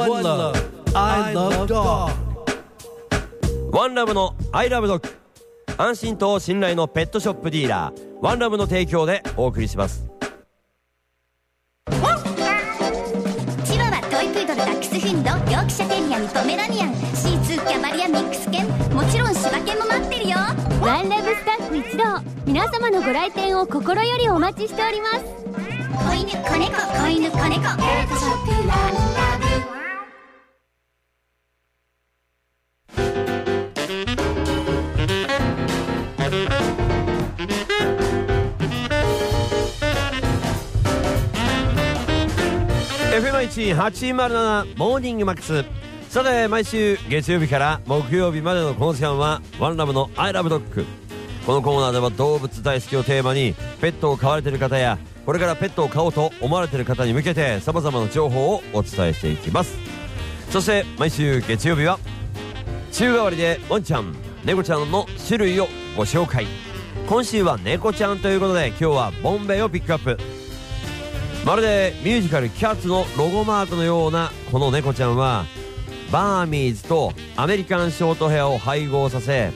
One Love I Love Dog。 ワンラブのアイラブドッグ、安心と信頼のペットショップディーラーワンラブの提供でお送りします。 チワワ、トイプードル、ダックスフンド、ヨークシャテリアにポメラニアン、シーツー、キャバリア、ミックス犬、もちろん柴犬も待ってるよ。 ワンラブスタッフ一同、皆様のご来店を心よりお待ちしております。 子犬、子猫、子犬、子猫、ペットショップワンラブ。 FM1-807 モーニングマックス。さて、毎週月曜日から木曜日までのこの時間はワンラブのアイラブドッグ。このコーナーでは動物大好きをテーマにペットを飼われている方やこれからペットを飼おうと思われている方に向けて様々な情報をお伝えしていきます。そして毎週月曜日は週替わりでワンちゃん、猫ちゃんの種類をご紹介。今週は猫ちゃんということで今日はボンベイをピックアップ。まるでミュージカルキャッツのロゴマークのようなこの猫ちゃんはバーミーズとアメリカンショートヘアを配合させ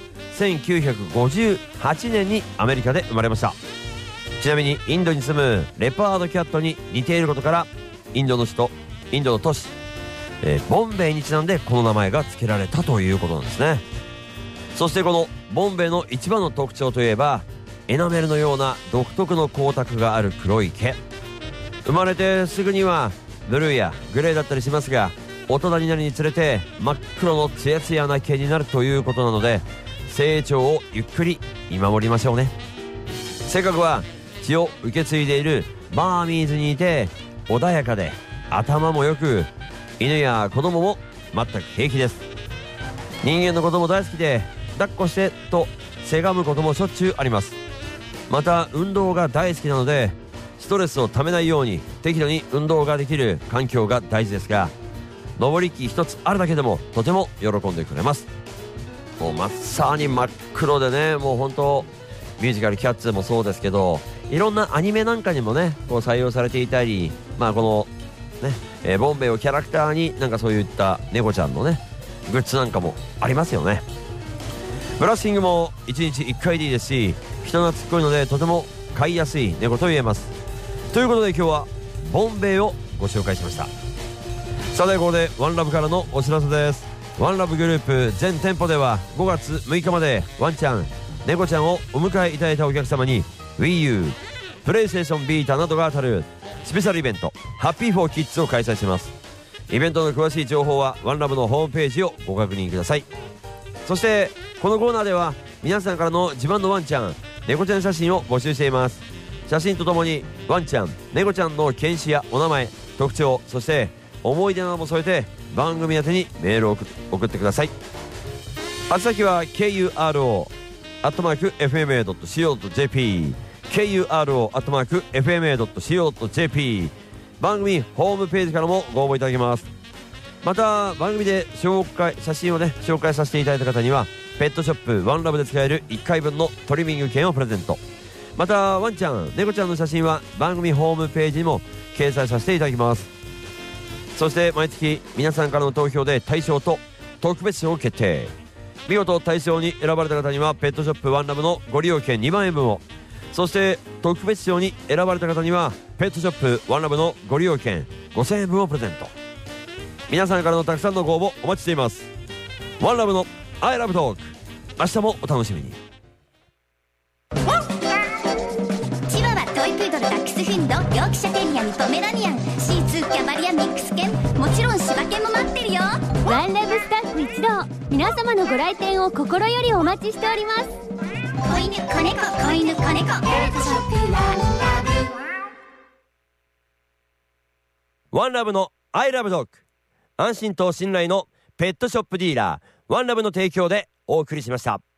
1958年にアメリカで生まれました。ちなみにインドに住むレパードキャットに似ていることからインドの首都、インドの都市、ボンベイにちなんでこの名前が付けられたということなんですね。そしてこのボンベイの一番の特徴といえばエナメルのような独特の光沢がある黒い毛。生まれてすぐにはブルーやグレーだったりしますが大人になるにつれて真っ黒のツヤツヤな毛になるということなので成長をゆっくり見守りましょうね。性格は血を受け継いでいるバーミーズにいて穏やかで頭も良く犬や子供も全く平気です。人間のことも大好きで抱っこしてとせがむこともしょっちゅうあります。また運動が大好きなのでストレスをためないように適度に運動ができる環境が大事ですが登り木一つあるだけでもとても喜んでくれます。もうまさに真っ黒でね、もう本当ミュージカルキャッツもそうですけどいろんなアニメなんかにもねこう採用されていたり、まあこのね、ボンベイをキャラクターになんかそういった猫ちゃんのねグッズなんかもありますよね。ブラッシングも1日1回でいいですし人懐っこいのでとても飼いやすい猫と言えます。ということで今日はボンベイをご紹介しました。さてここでワンラブからのお知らせです。ワンラブグループ全店舗では5月6日までワンちゃん、猫ちゃんをお迎えいただいたお客様に Wii U、プレイステーションビータなどが当たるスペシャルイベントハッピーフォーキッズを開催します。イベントの詳しい情報はワンラブのホームページをご確認ください。そしてこのコーナーでは皆さんからの自慢のワンちゃん、猫ちゃん写真を募集しています。写真とともにワンちゃん、猫ちゃんの犬種やお名前、特徴、そして思い出なども添えて番組宛てにメールを送ってください。宛先は kuro@fma.co.jp kuro@fma.co.jp 番組ホームページからもご応募いただけます。また番組で写真をね紹介させていただいた方にはペットショップワンラブで使える1回分のトリミング券をプレゼント。またワンちゃん、猫ちゃんの写真は番組ホームページにも掲載させていただきます。そして毎月皆さんからの投票で大賞と特別賞を決定。見事大賞に選ばれた方にはペットショップワンラブのご利用券2万円分を、そして特別賞に選ばれた方にはペットショップワンラブのご利用券5000円分をプレゼント。皆さんからのたくさんのご応募お待ちしています。ワンラブのアイラブトーク、明日もお楽しみに。 チワワ、トイプードル、ダックスフンド、ヨークシャテリアにポメラニアン、シーツー、キャバリア、ミックス犬、もちろん柴犬も待ってるよ。 ワンラブスタッフ一同、皆様のご来店を心よりお待ちしております。 子犬、子猫、子犬、子猫、ペットショップワンラブ。 ワンラブのアイラブドッグ、安心と信頼のペットショップディーラーワンラブの提供でお送りしました。